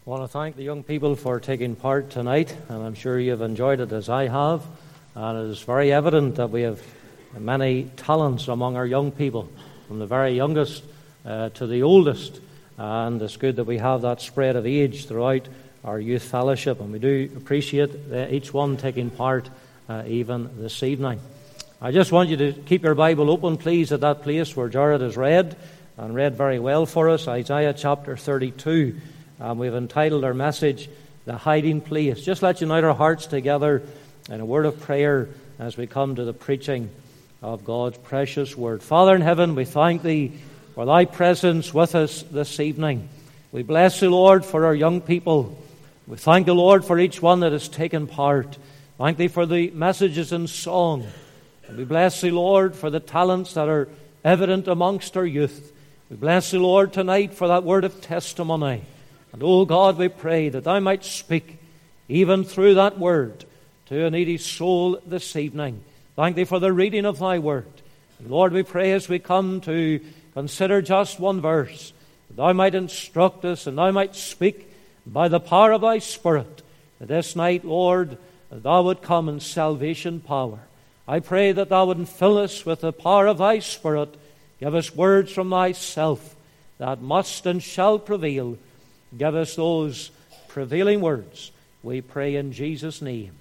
I want to thank the young people for taking part tonight, and I'm sure you've enjoyed it as I have. And it is very evident that we have many talents among our young people, from the very youngest to the oldest. And it's good that we have that spread of age throughout our youth fellowship, and we do appreciate each one taking part even this evening. I just want you to keep your Bible open, please, at that place where Jared has read, and read very well for us, Isaiah chapter 32. We've entitled our message, The Hiding Place. Just let's unite our hearts together in a word of prayer as we come to the preaching of God's precious word. Father in heaven, we thank Thee for Thy presence with us this evening. We bless Thee, Lord, for our young people. We thank Thee, Lord, for each one that has taken part. Thank Thee for the messages in song. And we bless Thee, Lord, for the talents that are evident amongst our youth. We bless Thee, Lord, tonight for that word of testimony. And, oh God, we pray that Thou might speak even through that word to a needy soul this evening. Thank Thee for the reading of Thy word. And Lord, we pray as we come to consider just one verse, that Thou might instruct us and Thou might speak by the power of Thy Spirit. That this night, Lord, that Thou would come in salvation power. I pray that Thou would fill us with the power of Thy Spirit. Give us words from Thyself that must and shall prevail. Give us those prevailing words, we pray in Jesus' name.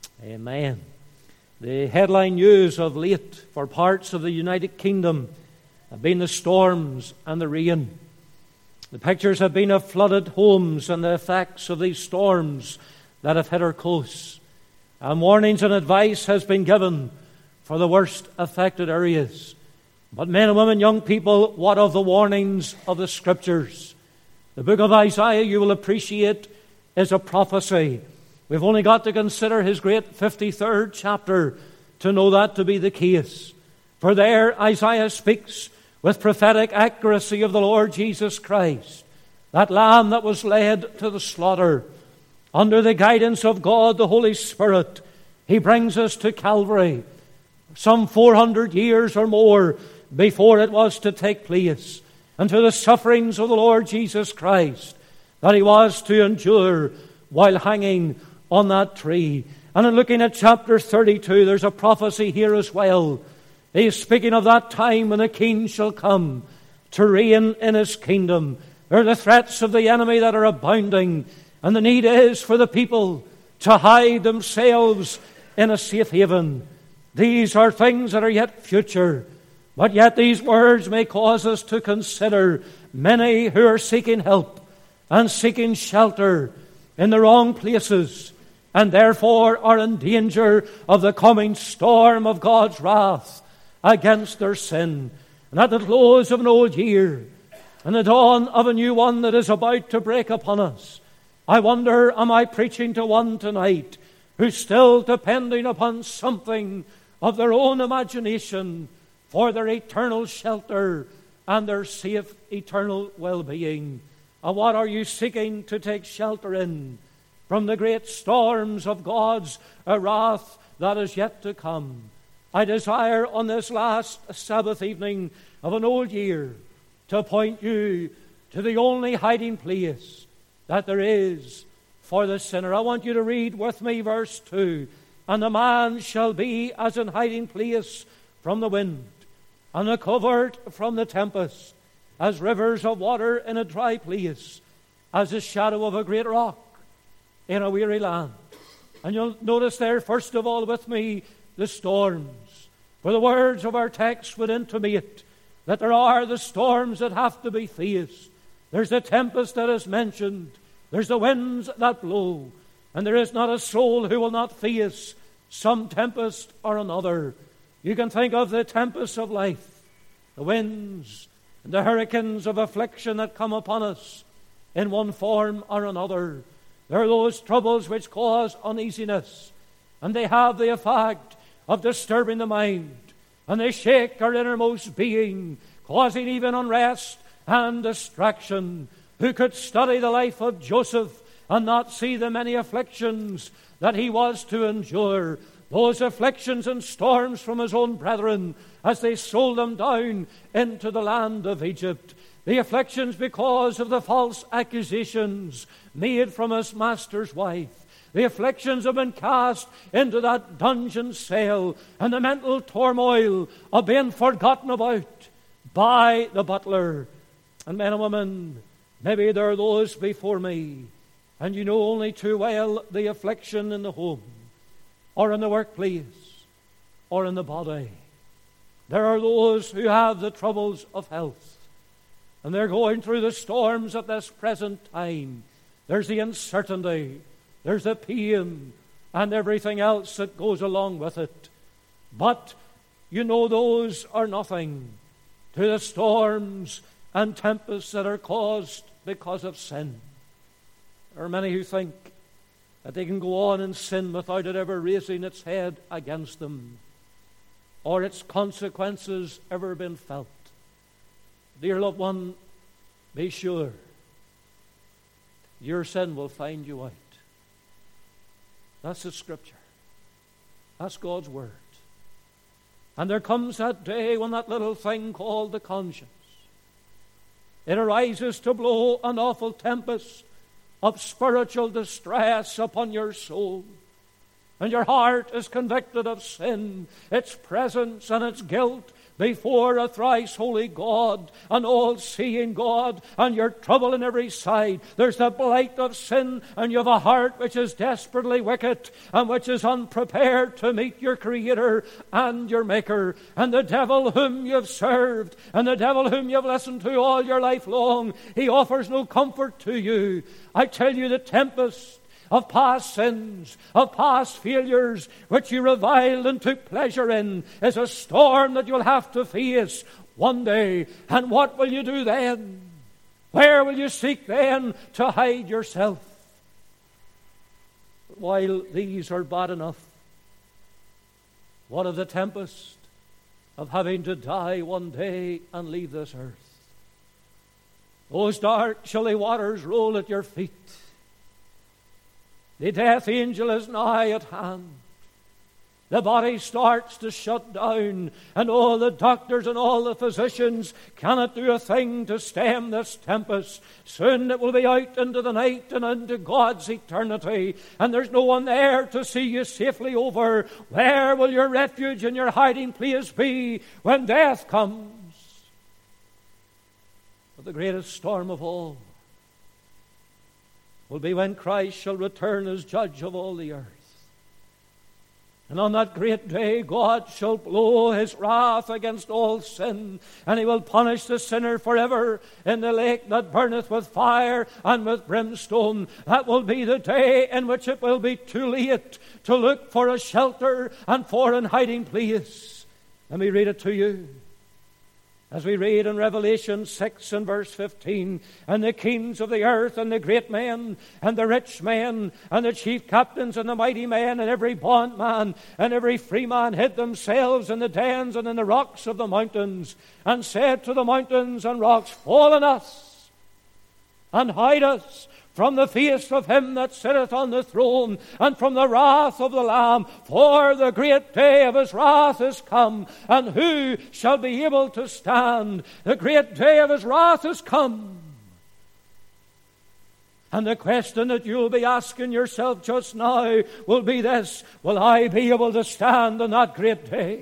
Amen. The headline news of late for parts of the United Kingdom have been the storms and the rain. The pictures have been of flooded homes and the effects of these storms that have hit our coasts. And warnings and advice has been given for the worst affected areas. But men and women, young people, what of the warnings of the Scriptures? The book of Isaiah, you will appreciate, is a prophecy. We've only got to consider his great 53rd chapter to know that to be the case. For there Isaiah speaks with prophetic accuracy of the Lord Jesus Christ, that Lamb that was led to the slaughter. Under the guidance of God, the Holy Spirit, He brings us to Calvary, some 400 years or more before it was to take place, and to the sufferings of the Lord Jesus Christ that He was to endure while hanging on that tree. And in looking at chapter 32, there's a prophecy here as well. He is speaking of that time when the King shall come to reign in His kingdom. There are the threats of the enemy that are abounding, and the need is for the people to hide themselves in a safe haven. These are things that are yet future. But yet these words may cause us to consider many who are seeking help and seeking shelter in the wrong places, and therefore are in danger of the coming storm of God's wrath against their sin. And at the close of an old year and the dawn of a new one that is about to break upon us, I wonder, am I preaching to one tonight who's still depending upon something of their own imagination for their eternal shelter and their safe eternal well-being? And what are you seeking to take shelter in from the great storms of God's wrath that is yet to come? I desire on this last Sabbath evening of an old year to point you to the only hiding place that there is for the sinner. I want you to read with me verse 2. And the man shall be as an hiding place from the wind, and a covert from the tempest, as rivers of water in a dry place, as the shadow of a great rock in a weary land. And you'll notice there, first of all, with me, the storms. For the words of our text would intimate that there are the storms that have to be faced. There's the tempest that is mentioned. There's the winds that blow. And there is not a soul who will not face some tempest or another. You can think of the tempests of life, the winds and the hurricanes of affliction that come upon us in one form or another. There are those troubles which cause uneasiness, and they have the effect of disturbing the mind, and they shake our innermost being, causing even unrest and distraction. Who could study the life of Joseph and not see the many afflictions that he was to endure? Those afflictions and storms from his own brethren as they sold him down into the land of Egypt. The afflictions because of the false accusations made from his master's wife. The afflictions have been cast into that dungeon cell, and the mental turmoil of being forgotten about by the butler. And men and women, maybe there are those before me, and you know only too well the affliction in the home, or in the workplace, or in the body. There are those who have the troubles of health, and they're going through the storms at this present time. There's the uncertainty, there's the pain, and everything else that goes along with it. But you know those are nothing to the storms and tempests that are caused because of sin. There are many who think that they can go on in sin without it ever raising its head against them, or its consequences ever been felt. Dear loved one, be sure your sin will find you out. That's the Scripture. That's God's Word. And there comes that day when that little thing called the conscience, it arises to blow an awful tempest of spiritual distress upon your soul. And your heart is convicted of sin, its presence and its guilt before a thrice holy God, an all-seeing God, and you're troubled on every side. There's the blight of sin, and you have a heart which is desperately wicked and which is unprepared to meet your Creator and your Maker. And the devil whom you've served and the devil whom you've listened to all your life long, he offers no comfort to you. I tell you, the tempest of past sins, of past failures, which you reviled and took pleasure in, is a storm that you'll have to face one day. And what will you do then? Where will you seek then to hide yourself? But while these are bad enough, what of the tempest of having to die one day and leave this earth? Those dark, chilly waters roll at your feet. The death angel is nigh at hand. The body starts to shut down, and all the doctors and all the physicians cannot do a thing to stem this tempest. Soon it will be out into the night and into God's eternity, and there's no one there to see you safely over. Where will your refuge and your hiding place be when death comes? But the greatest storm of all will be when Christ shall return as judge of all the earth. And on that great day, God shall blow his wrath against all sin, and he will punish the sinner forever in the lake that burneth with fire and with brimstone. That will be the day in which it will be too late to look for a shelter and for an hiding place. Let me read it to you. As we read in Revelation 6 and verse 15, and the kings of the earth and the great men and the rich men and the chief captains and the mighty men and every bondman and every free man hid themselves in the dens and in the rocks of the mountains, and said to the mountains and rocks, Fall on us and hide us from the face of him that sitteth on the throne, and from the wrath of the Lamb. For the great day of his wrath is come, and who shall be able to stand? The great day of his wrath is come. And the question that you'll be asking yourself just now will be this: will I be able to stand on that great day?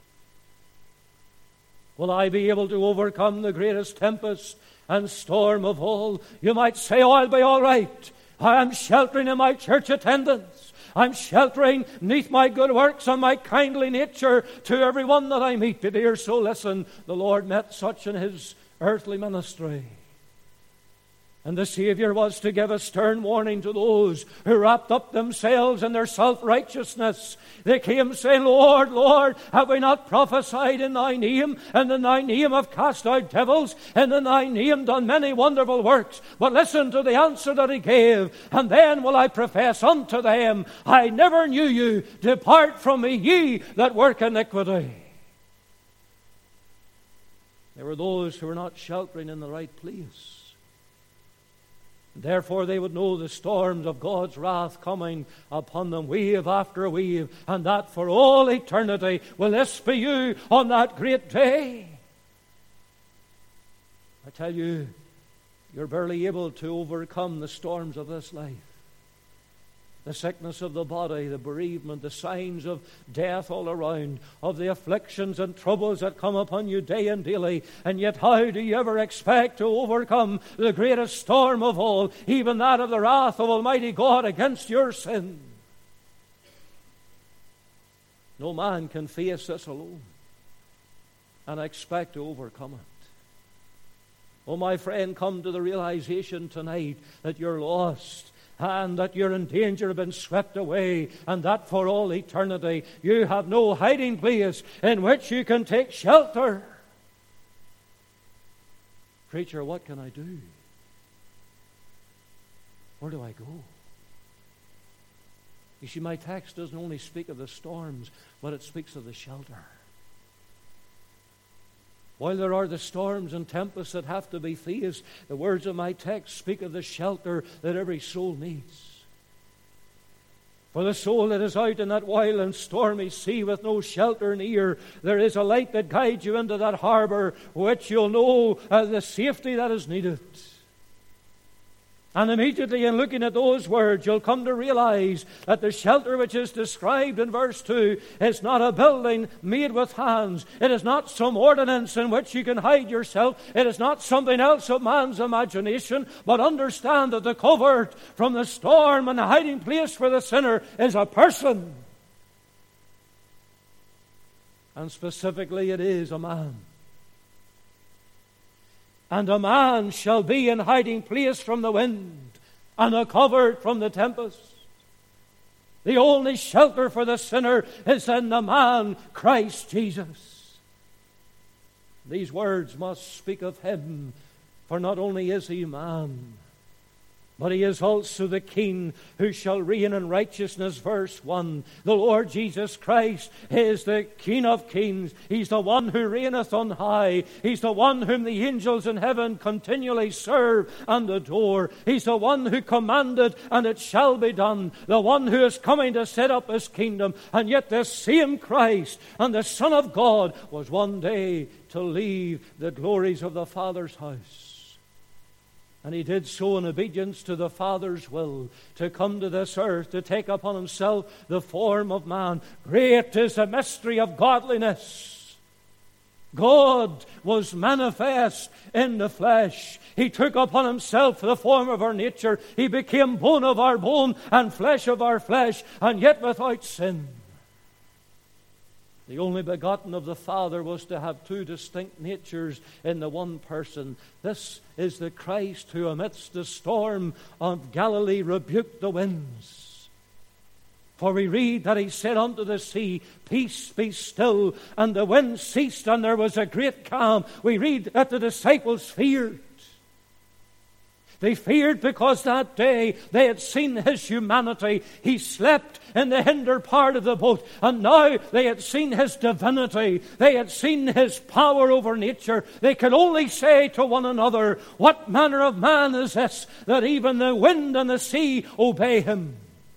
Will I be able to overcome the greatest tempest and storm of all? You might say, I'll be all right. I am sheltering in my church attendance. I'm sheltering neath my good works and my kindly nature to everyone that I meet. Dear, so listen, the Lord met such in his earthly ministry. And the Savior was to give a stern warning to those who wrapped up themselves in their self-righteousness. They came saying, Lord, Lord, have we not prophesied in thy name? And in thy name have cast out devils, and in thy name done many wonderful works. But listen to the answer that he gave. And then will I profess unto them, I never knew you. Depart from me, ye that work iniquity. There were those who were not sheltering in the right place. Therefore they would know the storms of God's wrath coming upon them wave after wave, and that for all eternity. Will this be you on that great day? I tell you, you're barely able to overcome the storms of this life. The sickness of the body, the bereavement, the signs of death all around, of the afflictions and troubles that come upon you day and daily. And yet how do you ever expect to overcome the greatest storm of all, even that of the wrath of Almighty God against your sin? No man can face this alone and expect to overcome it. Oh, my friend, come to the realization tonight that you're lost, and that you're in danger of being swept away, and that for all eternity you have no hiding place in which you can take shelter. Preacher, what can I do? Where do I go? You see, my text doesn't only speak of the storms, but it speaks of the shelter. While there are the storms and tempests that have to be faced, the words of my text speak of the shelter that every soul needs. For the soul that is out in that wild and stormy sea with no shelter near, there is a light that guides you into that harbor, which you'll know the safety that is needed. And immediately in looking at those words, you'll come to realize that the shelter which is described in verse 2 is not a building made with hands. It is not some ordinance in which you can hide yourself. It is not something else of man's imagination. But understand that the covert from the storm and the hiding place for the sinner is a person. And specifically, it is a man. And a man shall be in hiding place from the wind, and a covert from the tempest. The only shelter for the sinner is in the man, Christ Jesus. These words must speak of him, for not only is he man, but he is also the King who shall reign in righteousness. Verse 1. The Lord Jesus Christ is the King of kings. He's the one who reigneth on high. He's the one whom the angels in heaven continually serve and adore. He's the one who commanded, and it shall be done. The one who is coming to set up his kingdom. And yet this same Christ and the Son of God was one day to leave the glories of the Father's house. And he did so in obedience to the Father's will, to come to this earth, to take upon himself the form of man. Great is the mystery of godliness. God was manifest in the flesh. He took upon himself the form of our nature. He became bone of our bone and flesh of our flesh, and yet without sin. The only begotten of the Father was to have two distinct natures in the one person. This is the Christ who amidst the storm of Galilee rebuked the winds. For we read that he said unto the sea, Peace, be still, and the wind ceased, and there was a great calm. We read that the disciples feared. They feared because that day they had seen his humanity. He slept in the hinder part of the boat. And now they had seen his divinity. They had seen his power over nature. They could only say to one another, What manner of man is this, that even the wind and the sea obey him?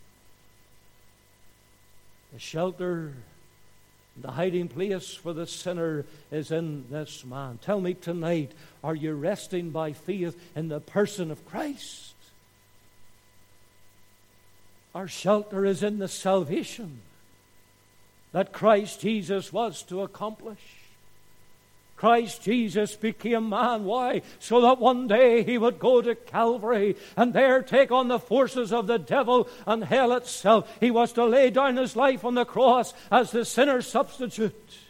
The shelter, the hiding place for the sinner is in this man. Tell me tonight, are you resting by faith in the person of Christ? Our shelter is in the salvation that Christ Jesus was to accomplish. Christ Jesus became man. Why? So that one day he would go to Calvary and there take on the forces of the devil and hell itself. He was to lay down his life on the cross as the sinner's substitute.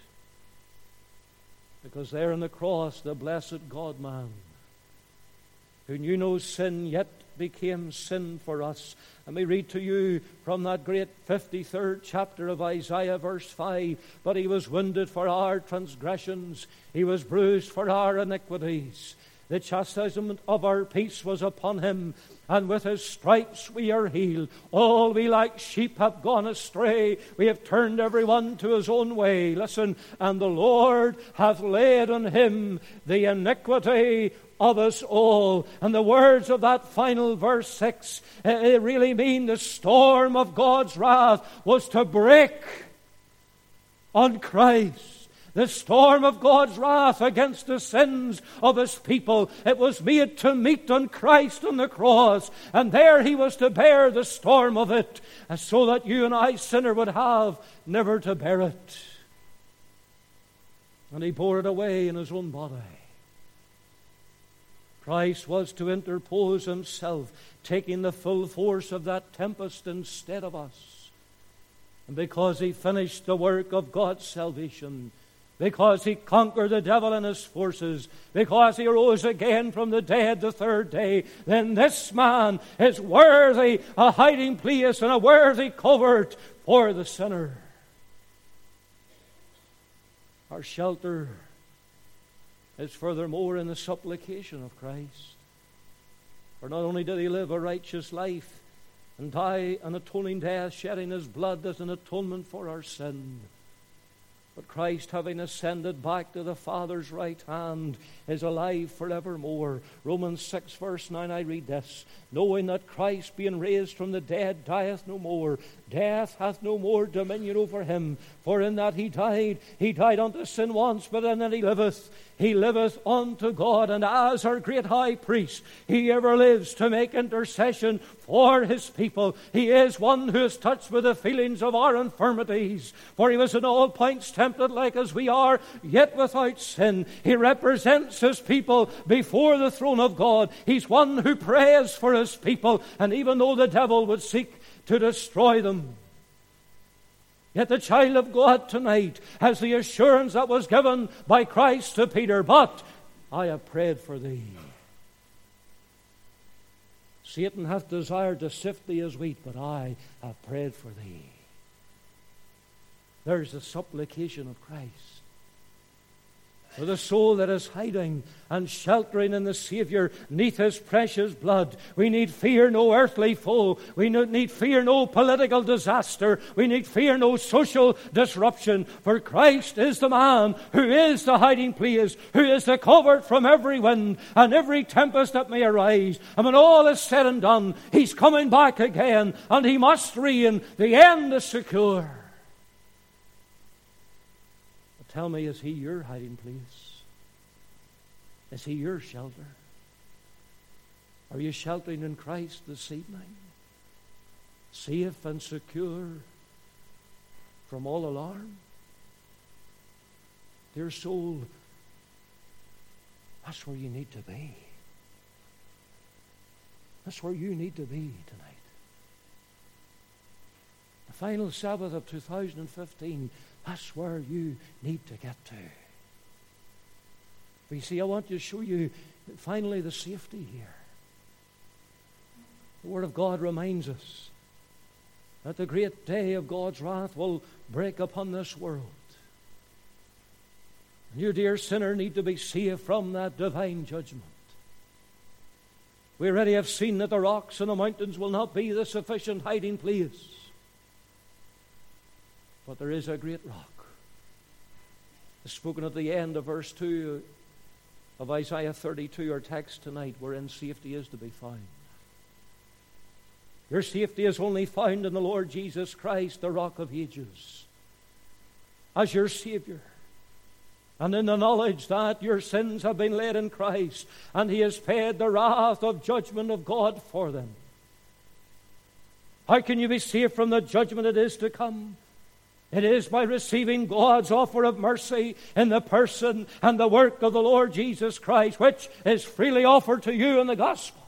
Because there on the cross, the blessed God-man, who knew no sin, yet became sin for us. Let me read to you from that great 53rd chapter of Isaiah, verse 5. But he was wounded for our transgressions. He was bruised for our iniquities. The chastisement of our peace was upon him, and with his stripes we are healed. All we like sheep have gone astray. We have turned every one to his own way. Listen, and the Lord hath laid on him the iniquity of us all. And the words of that final verse 6, it really mean the storm of God's wrath was to break on Christ. the storm of God's wrath against the sins of His people. It was made to meet on Christ on the cross, and there He was to bear the storm of it, and so that you and I, sinner, would have never to bear it. And He bore it away in His own body. Christ was to interpose Himself, taking the full force of that tempest instead of us. And because He finished the work of God's salvation, because He conquered the devil and his forces, because He rose again from the dead the third day, then this man is worthy a hiding place and a worthy covert for the sinner. Our shelter is furthermore in the supplication of Christ. For not only did He live a righteous life and die an atoning death, shedding His blood as an atonement for our sin, but Christ, having ascended back to the Father's right hand, is alive forevermore. Romans 6 verse 9, I read this: knowing that Christ, being raised from the dead, dieth no more. Death hath no more dominion over Him. For in that He died unto sin once, but in that He liveth unto God. And as our great high priest, He ever lives to make intercession for His people. He is one who is touched with the feelings of our infirmities. For He was in all points tempted like as we are, yet without sin. He represents His people before the throne of God. He's one who prays for His people. And even though the devil would seek to destroy them, yet the child of God tonight has the assurance that was given by Christ to Peter: but I have prayed for thee. Satan hath desired to sift thee as wheat, but I have prayed for thee. There's the supplication of Christ. For the soul that is hiding and sheltering in the Savior neath His precious blood, we need fear no earthly foe. We need fear no political disaster. We need fear no social disruption. For Christ is the man who is the hiding place, who is the covert from every wind and every tempest that may arise. And when all is said and done, He's coming back again, and He must reign. The end is secure. Tell me, is He your hiding place? Is He your shelter? Are you sheltering in Christ this evening? Safe and secure from all alarm? Dear soul, that's where you need to be. That's where you need to be tonight. The final Sabbath of 2015, that's where you need to get to. But you see, I want to show you finally the safety here. The Word of God reminds us that the great day of God's wrath will break upon this world. And you, dear sinner, need to be saved from that divine judgment. We already have seen that the rocks and the mountains will not be the sufficient hiding place. But there is a great rock. It's spoken at the end of verse 2 of Isaiah 32, our text tonight, wherein safety is to be found. Your safety is only found in the Lord Jesus Christ, the Rock of Ages, as your Savior. And in the knowledge that your sins have been laid in Christ, and He has paid the wrath of judgment of God for them. How can you be saved from the judgment that is to come? It is by receiving God's offer of mercy in the person and the work of the Lord Jesus Christ, which is freely offered to you in the gospel.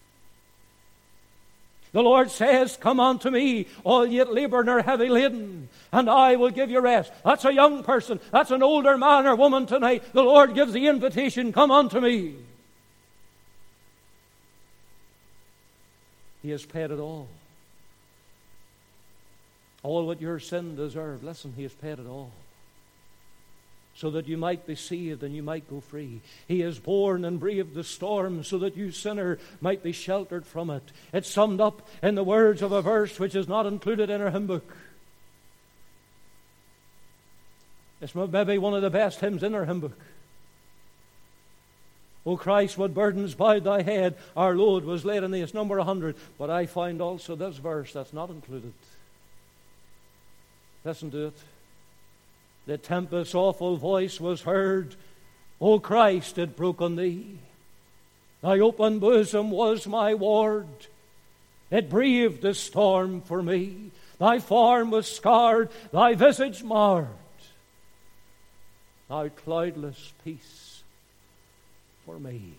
The Lord says, "Come unto me, all ye that labor and are heavy laden, and I will give you rest." That's a young person. That's an older man or woman tonight. The Lord gives the invitation, "Come unto me." He has paid it all. All what your sin deserved. Listen, He has paid it all. So that you might be saved and you might go free. He has borne and braved the storm so that you, sinner, might be sheltered from it. It's summed up in the words of a verse which is not included in our hymn book. It's maybe one of the best hymns in our hymn book. O Christ, what burdens bowed thy head, our load was laid on thee. It's number 100. But I find also this verse that's not included. Listen to it. The tempest's awful voice was heard. O Christ, it broke on thee. Thy open bosom was my ward. It braved the storm for me. Thy form was scarred, thy visage marred. Thy cloudless peace for me.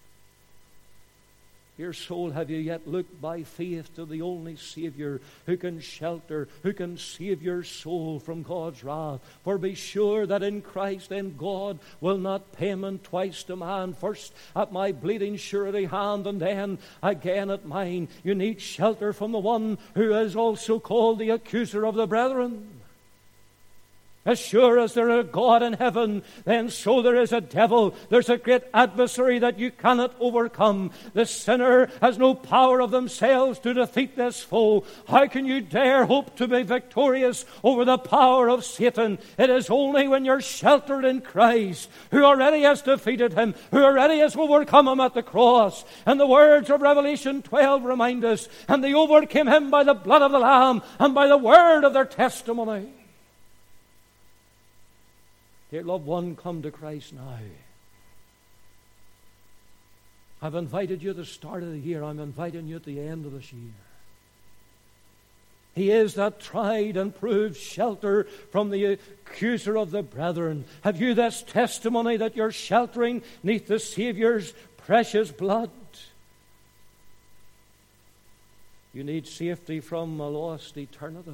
Dear soul, have you yet looked by faith to the only Savior who can shelter, who can save your soul from God's wrath? For be sure that in Christ then God will not payment twice demand, first at my bleeding surety hand, and then again at mine. You need shelter from the one who is also called the accuser of the brethren. As sure as there is a God in heaven, then so there is a devil. There's a great adversary that you cannot overcome. The sinner has no power of themselves to defeat this foe. How can you dare hope to be victorious over the power of Satan? It is only when you're sheltered in Christ, who already has defeated him, who already has overcome him at the cross. And the words of Revelation 12 remind us, and they overcame him by the blood of the Lamb and by the word of their testimony. Dear loved one, come to Christ now. I've invited you at the start of the year. I'm inviting you at the end of this year. He is that tried and proved shelter from the accuser of the brethren. Have you this testimony that you're sheltering neath the Savior's precious blood? You need safety from a lost eternity.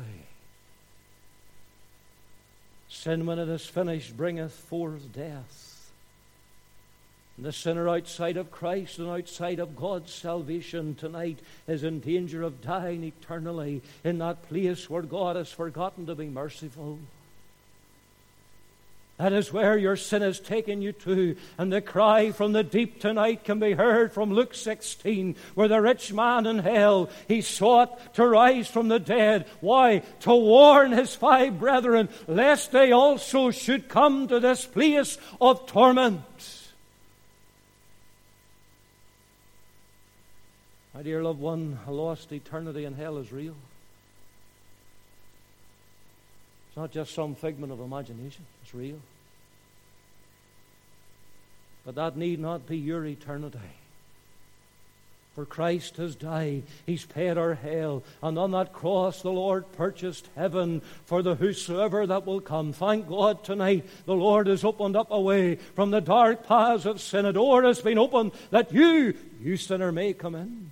Sin, when it is finished, bringeth forth death. And the sinner outside of Christ and outside of God's salvation tonight is in danger of dying eternally in that place where God has forgotten to be merciful. That is where your sin has taken you to. And the cry from the deep tonight can be heard from Luke 16, where the rich man in hell, he sought to rise from the dead. Why? To warn his 5 brethren, lest they also should come to this place of torment. My dear loved one, a lost eternity in hell is real. It's not just some figment of imagination. It's real. But that need not be your eternity. For Christ has died. He's paid our hell. And on that cross the Lord purchased heaven for the whosoever that will come. Thank God tonight the Lord has opened up a way from the dark paths of sin. A door has been opened that you sinner, may come in.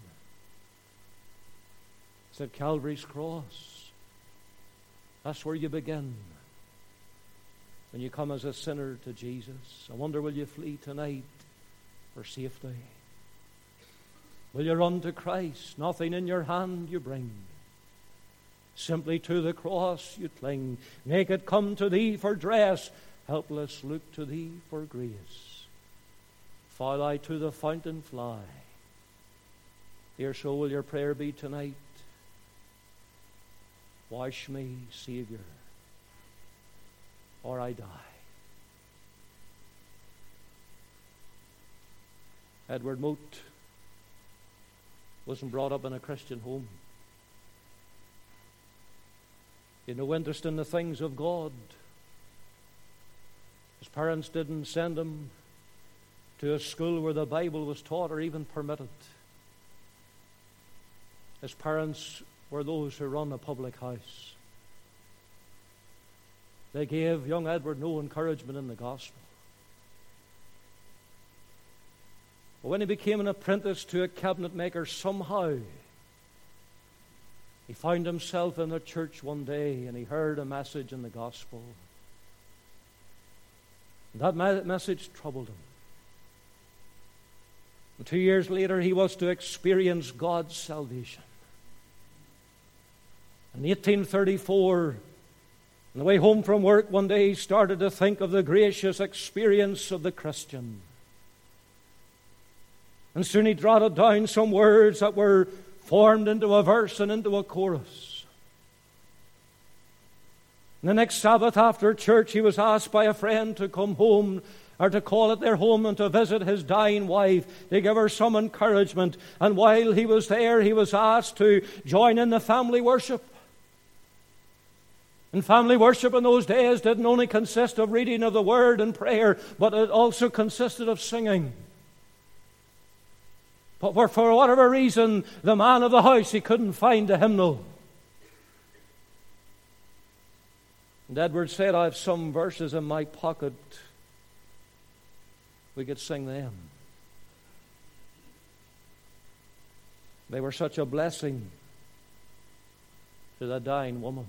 It's at Calvary's cross. That's where you begin. When you come as a sinner to Jesus, I wonder, will you flee tonight for safety? Will you run to Christ? Nothing in your hand you bring. Simply to the cross you cling. Naked come to thee for dress. Helpless look to thee for grace. Fall I to the fountain fly. Dear soul, will your prayer be tonight? Wash me, Savior, or I die. Edward Mote wasn't brought up in a Christian home. He had no interest in the things of God. His parents didn't send him to a school where the Bible was taught or even permitted. His parents were those who run a public house. They gave young Edward no encouragement in the gospel. But when he became an apprentice to a cabinet maker, somehow he found himself in a church one day and he heard a message in the gospel. And that message troubled him. And 2 years later, he was to experience God's salvation. In 1834, on the way home from work one day, he started to think of the gracious experience of the Christian. And soon he jotted down some words that were formed into a verse and into a chorus. And the next Sabbath after church, he was asked by a friend to come home, or to call at their home and to visit his dying wife, to give her some encouragement. And while he was there, he was asked to join in the family worship. And family worship in those days didn't only consist of reading of the Word and prayer, but it also consisted of singing. But for whatever reason, the man of the house, he couldn't find a hymnal. And Edward said, I have some verses in my pocket. We could sing them. They were such a blessing to that dying woman.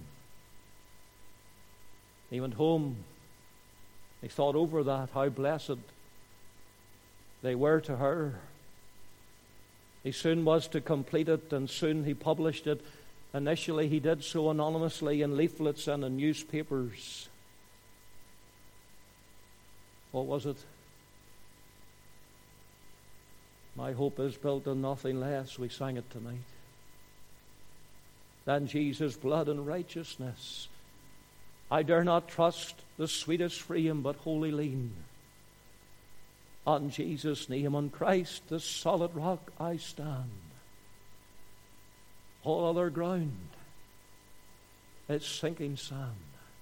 He went home. He thought over that, how blessed they were to her. He soon was to complete it, and soon he published it. Initially, he did so anonymously in leaflets and in newspapers. What was it? My hope is built on nothing less. We sang it tonight. Than Jesus' blood and righteousness. I dare not trust the sweetest frame, but wholly lean on Jesus' name. On Christ, the solid rock, I stand. All other ground is sinking sand.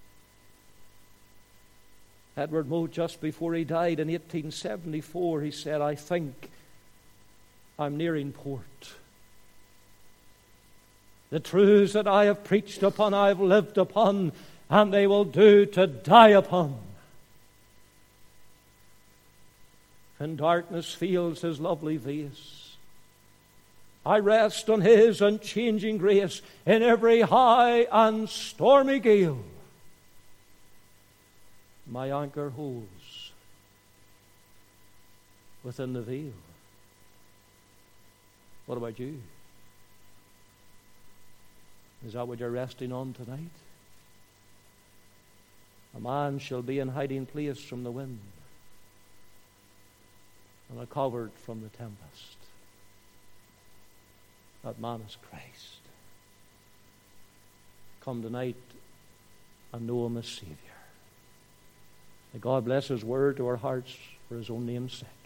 Edward Mote, just before he died in 1874, he said, I think I'm nearing port. The truths that I have preached upon, I have lived upon, and they will do to die upon. And darkness veils his lovely face. I rest on his unchanging grace in every high and stormy gale. My anchor holds within the veil. What about you? Is that what you're resting on tonight? A man shall be in hiding place from the wind, and a covert from the tempest. That man is Christ. Come tonight and know him as Savior. May God bless his word to our hearts for his own name's sake.